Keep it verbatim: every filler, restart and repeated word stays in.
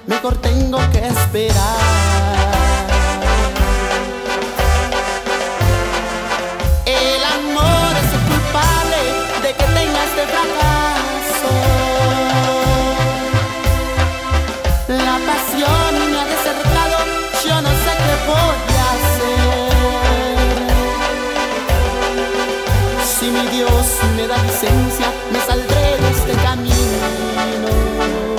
mejor tengo que esperar. El amor es el culpable de que tenga este fracaso. La pasión me ha desertado, yo no sé qué voy a hacer. Si mi Dios me da licencia, me saldré de este camino.